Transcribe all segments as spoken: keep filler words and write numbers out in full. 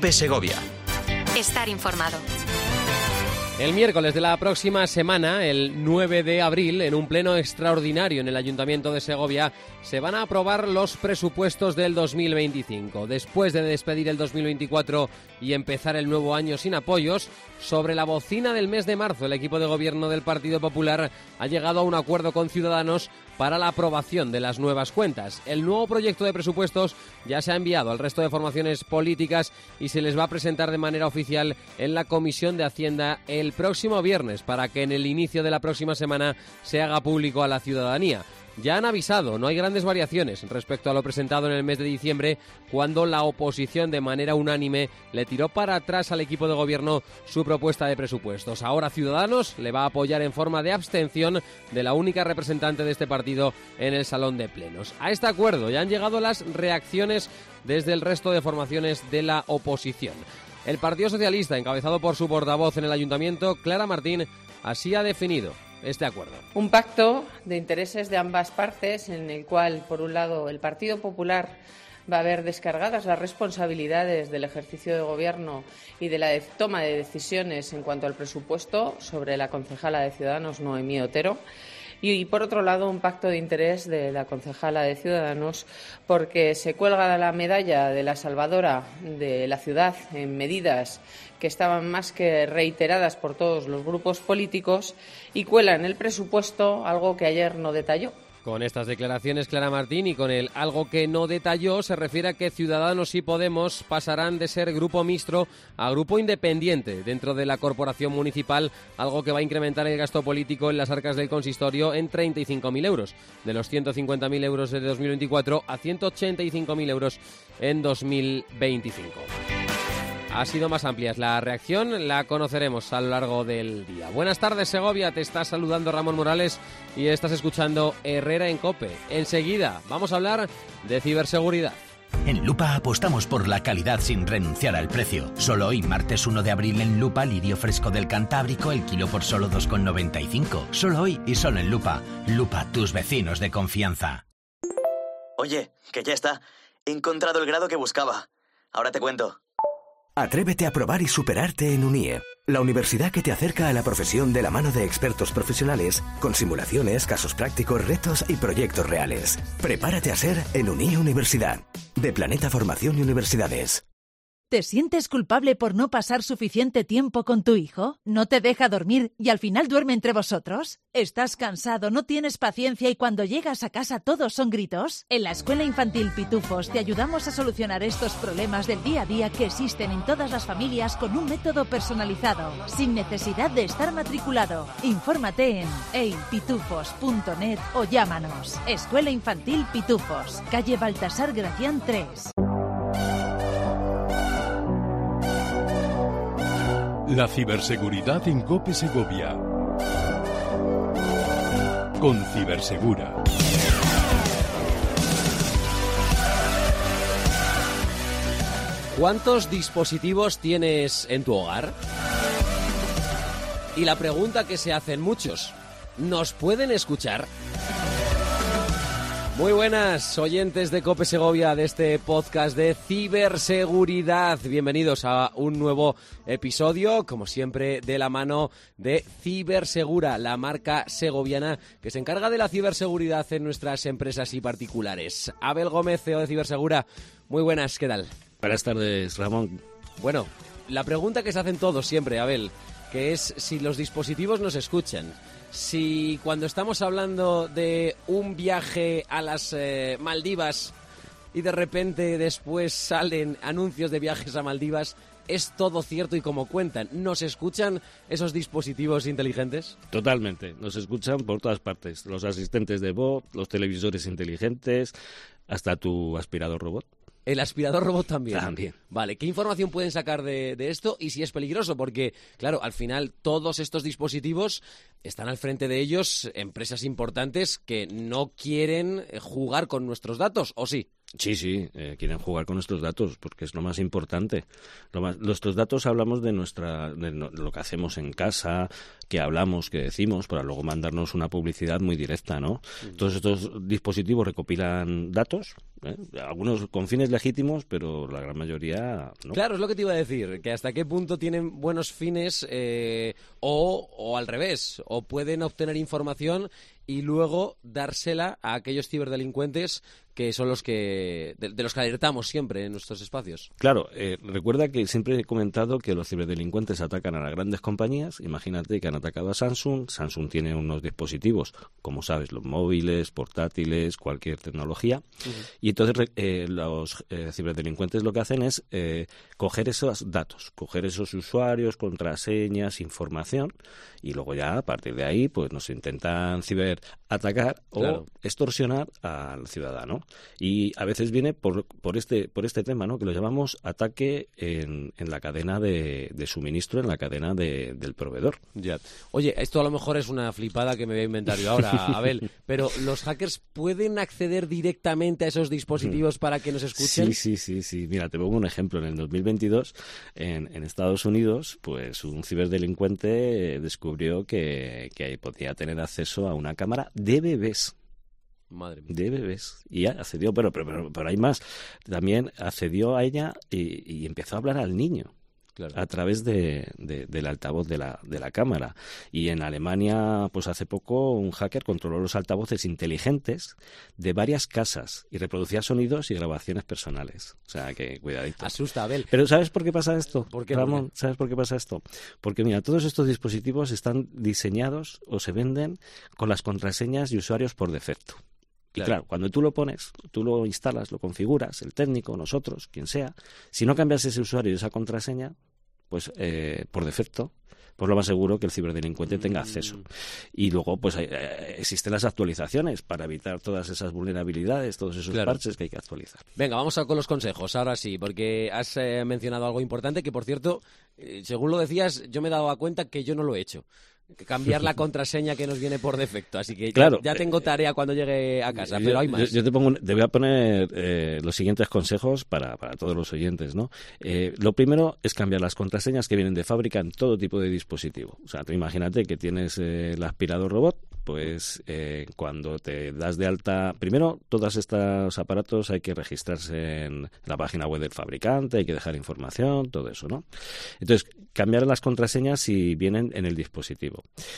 COPE Segovia. Estar informado. El miércoles de la próxima semana, el nueve de abril, en un pleno extraordinario en el Ayuntamiento de Segovia, se van a aprobar los presupuestos del dos mil veinticinco. Después de despedir el dos mil veinticuatro y empezar el nuevo año sin apoyos, sobre la bocina del mes de marzo, el equipo de gobierno del Partido Popular ha llegado a un acuerdo con Ciudadanos para la aprobación de las nuevas cuentas. El nuevo proyecto de presupuestos ya se ha enviado al resto de formaciones políticas y se les va a presentar de manera oficial en la Comisión de Hacienda el próximo viernes para que en el inicio de la próxima semana se haga público a la ciudadanía. Ya han avisado, no hay grandes variaciones respecto a lo presentado en el mes de diciembre, cuando la oposición de manera unánime le tiró para atrás al equipo de gobierno su propuesta de presupuestos. Ahora Ciudadanos le va a apoyar en forma de abstención de la única representante de este partido en el Salón de Plenos. A este acuerdo ya han llegado las reacciones desde el resto de formaciones de la oposición. El Partido Socialista, encabezado por su portavoz en el Ayuntamiento, Clara Martín, así ha definido este acuerdo. Un pacto de intereses de ambas partes en el cual, por un lado, el Partido Popular va a ver descargadas las responsabilidades del ejercicio de gobierno y de la de toma de decisiones en cuanto al presupuesto sobre la concejala de Ciudadanos, Noemí Otero. Y, por otro lado, un pacto de interés de la concejala de Ciudadanos porque se cuelga la medalla de la salvadora de la ciudad en medidas que estaban más que reiteradas por todos los grupos políticos y cuela en el presupuesto algo que ayer no detalló. Con estas declaraciones, Clara Martín, y con el algo que no detalló, se refiere a que Ciudadanos y Podemos pasarán de ser grupo mixto a grupo independiente dentro de la corporación municipal, algo que va a incrementar el gasto político en las arcas del consistorio en treinta y cinco mil euros, de los ciento cincuenta mil euros de dos mil veinticuatro a ciento ochenta y cinco mil euros en dos mil veinticinco. Ha sido más amplia la reacción, la conoceremos a lo largo del día. Buenas tardes, Segovia, te está saludando Ramón Morales y estás escuchando Herrera en COPE. Enseguida vamos a hablar de ciberseguridad. En Lupa apostamos por la calidad sin renunciar al precio. Solo hoy, martes uno de abril, en Lupa, lirio fresco del Cantábrico, el kilo por solo dos con noventa y cinco. Solo hoy y solo en Lupa. Lupa, tus vecinos de confianza. Oye, que ya está. He encontrado el grado que buscaba. Ahora te cuento. Atrévete a probar y superarte en UNIE, la universidad que te acerca a la profesión de la mano de expertos profesionales, con simulaciones, casos prácticos, retos y proyectos reales. Prepárate a ser en UNIE Universidad, de Planeta Formación y Universidades. ¿Te sientes culpable por no pasar suficiente tiempo con tu hijo? ¿No te deja dormir y al final duerme entre vosotros? ¿Estás cansado, no tienes paciencia y cuando llegas a casa todos son gritos? En la Escuela Infantil Pitufos te ayudamos a solucionar estos problemas del día a día que existen en todas las familias con un método personalizado, sin necesidad de estar matriculado. Infórmate en e i pitufos punto net o llámanos. Escuela Infantil Pitufos, calle Baltasar Gracián tres. La ciberseguridad en COPE Segovia. Con Cibersegura. ¿Cuántos dispositivos tienes en tu hogar? Y la pregunta que se hacen muchos, ¿nos pueden escuchar? Muy buenas, oyentes de COPE Segovia, de este podcast de ciberseguridad. Bienvenidos a un nuevo episodio, como siempre, de la mano de Cibersegura, la marca segoviana que se encarga de la ciberseguridad en nuestras empresas y particulares. Abel Gómez, C E O de Cibersegura. Muy buenas, ¿qué tal? Buenas tardes, Ramón. Bueno, la pregunta que se hacen todos siempre, Abel, que es si los dispositivos nos escuchan. Si cuando estamos hablando de un viaje a las eh, Maldivas y de repente después salen anuncios de viajes a Maldivas, ¿es todo cierto y como cuentan? ¿Nos escuchan esos dispositivos inteligentes? Totalmente, nos escuchan por todas partes. Los asistentes de voz, los televisores inteligentes, hasta tu aspirador robot. El aspirador robot también. También. Vale, ¿qué información pueden sacar de, de esto y si es peligroso? Porque, claro, al final todos estos dispositivos están al frente de ellos empresas importantes que no quieren jugar con nuestros datos, ¿o sí? Sí, sí, eh, quieren jugar con nuestros datos porque es lo más importante. Lo más, nuestros datos hablamos de nuestra, de no, lo que hacemos en casa, que hablamos, que decimos, para luego mandarnos una publicidad muy directa, ¿no? Mm. Todos estos dispositivos recopilan datos, ¿eh? Algunos con fines legítimos, pero la gran mayoría no. Claro, es lo que te iba a decir, que hasta qué punto tienen buenos fines eh, o, o al revés, o pueden obtener información y luego dársela a aquellos ciberdelincuentes que son los que de, de los que alertamos siempre en nuestros espacios. Claro, eh, recuerda que siempre he comentado que los ciberdelincuentes atacan a las grandes compañías. Imagínate que han atacado a Samsung. Samsung tiene unos dispositivos, como sabes, los móviles, portátiles, cualquier tecnología. Uh-huh. Y entonces eh, los eh, ciberdelincuentes lo que hacen es eh, coger esos datos, coger esos usuarios, contraseñas, información, y luego ya a partir de ahí pues nos intentan ciberatacar claro. o extorsionar al ciudadano. Y a veces viene por, por este por este tema, ¿no? Que lo llamamos ataque en, en la cadena de, de suministro, en la cadena de, del proveedor. Ya. Oye, esto a lo mejor es una flipada que me voy a inventar yo ahora, Abel, pero ¿los hackers pueden acceder directamente a esos dispositivos para que nos escuchen? Sí, sí, sí, sí. Mira, te pongo un ejemplo. En el dos mil veintidós, en, en Estados Unidos, pues un ciberdelincuente descubrió que, que podía tener acceso a una cámara de bebés. Madre mía. De bebés. Y accedió, pero, pero, pero, pero hay más. También accedió a ella y, y empezó a hablar al niño. Claro. A través de, de, del altavoz de la, de la cámara. Y en Alemania, pues hace poco, un hacker controló los altavoces inteligentes de varias casas y reproducía sonidos y grabaciones personales. O sea, que cuidadito. Asusta, Abel. Pero ¿sabes por qué pasa esto? ¿Por qué, Ramón, ¿por qué? ¿sabes por qué pasa esto? Porque mira, todos estos dispositivos están diseñados o se venden con las contraseñas y usuarios por defecto. Y claro. claro, cuando tú lo pones, tú lo instalas, lo configuras, el técnico, nosotros, quien sea, si no cambias ese usuario y esa contraseña, pues eh, por defecto, pues lo más seguro que el ciberdelincuente tenga acceso. Y luego, pues eh, existen las actualizaciones para evitar todas esas vulnerabilidades, todos esos claro. parches que hay que actualizar. Venga, vamos a con los consejos, ahora sí, porque has eh, mencionado algo importante que, por cierto, eh, según lo decías, yo me he dado cuenta que yo no lo he hecho. Cambiar la contraseña que nos viene por defecto, así que claro, ya, ya tengo tarea cuando llegue a casa, yo, pero hay más. Yo, yo te, pongo, te voy a poner eh, los siguientes consejos para, para todos los oyentes, ¿no? Eh, lo primero es cambiar las contraseñas que vienen de fábrica en todo tipo de dispositivo. O sea, tú imagínate que tienes eh, el aspirador robot, pues eh, cuando te das de alta, primero todos estos aparatos hay que registrarse en la página web del fabricante, hay que dejar información, todo eso, ¿no? Entonces, cambiar las contraseñas si vienen en el dispositivo.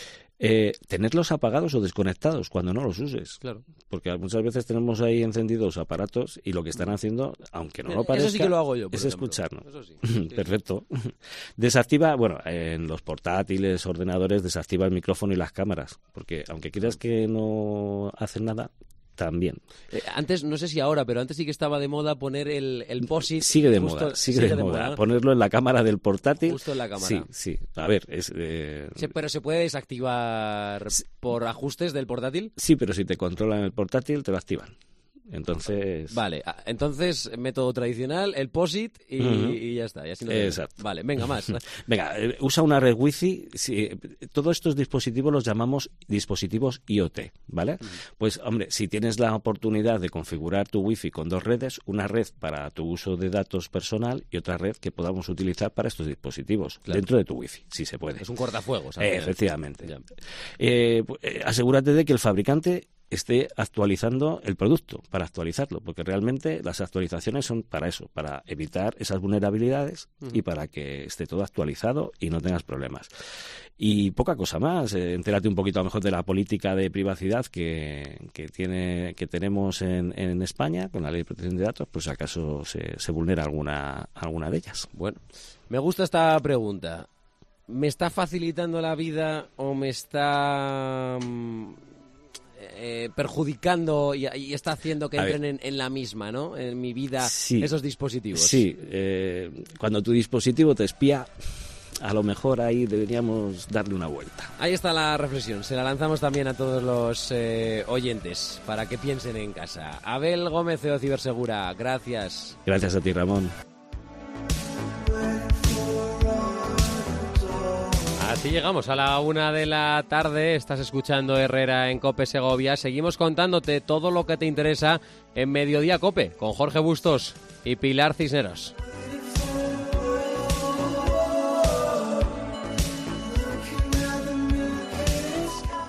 Eh, tenerlos apagados o desconectados cuando no los uses. Claro. Porque muchas veces tenemos ahí encendidos aparatos y lo que están haciendo, aunque no lo parezca, eso sí que lo hago yo, es ejemplo. escucharnos. Eso sí. Sí, Perfecto. Sí. Desactiva, bueno, en los portátiles, ordenadores, desactiva el micrófono y las cámaras. Porque aunque creas que no hacen nada, también. Eh, antes, no sé si ahora, pero antes sí que estaba de moda poner el, el POSIT. Sigue de justo, moda, sigue, sigue de, de moda. moda. Ponerlo en la cámara del portátil. Justo en la cámara. Sí, sí. A ver, es... Eh... Sí, pero ¿se puede desactivar sí. por ajustes del portátil? Sí, pero si te controlan el portátil, te lo activan. Entonces... Vale, entonces método tradicional, el POSIT y, uh-huh. y ya está. Y así no Exacto. Vale, venga, más. Venga, eh, usa una red wifi. Si, todos estos dispositivos los llamamos dispositivos IoT, ¿vale? Uh-huh. Pues, hombre, si tienes la oportunidad de configurar tu wifi con dos redes, una red para tu uso de datos personal y otra red que podamos utilizar para estos dispositivos, claro. dentro de tu wifi, si se puede. Es un cortafuegos, ¿sabes? Eh, efectivamente. Eh, eh, asegúrate de que el fabricante esté actualizando el producto, para actualizarlo, porque realmente las actualizaciones son para eso, para evitar esas vulnerabilidades uh-huh. y para que esté todo actualizado y no tengas problemas. Y poca cosa más, eh, entérate un poquito a lo mejor de la política de privacidad que, que tiene que tenemos en, en España con la Ley de Protección de Datos, pues si acaso se, se vulnera alguna, alguna de ellas. Bueno, me gusta esta pregunta. ¿Me está facilitando la vida o me está... Eh, perjudicando y, y está haciendo que entren en, en la misma, ¿no? En mi vida, sí, esos dispositivos. Sí, eh, cuando tu dispositivo te espía, a lo mejor ahí deberíamos darle una vuelta. Ahí está la reflexión, se la lanzamos también a todos los eh, oyentes para que piensen en casa. Abel Gómez, C E O de Cibersegura, gracias. Gracias a ti, Ramón. Así llegamos a la una de la tarde, estás escuchando Herrera en COPE Segovia. Seguimos contándote todo lo que te interesa en Mediodía COPE con Jorge Bustos y Pilar Cisneros.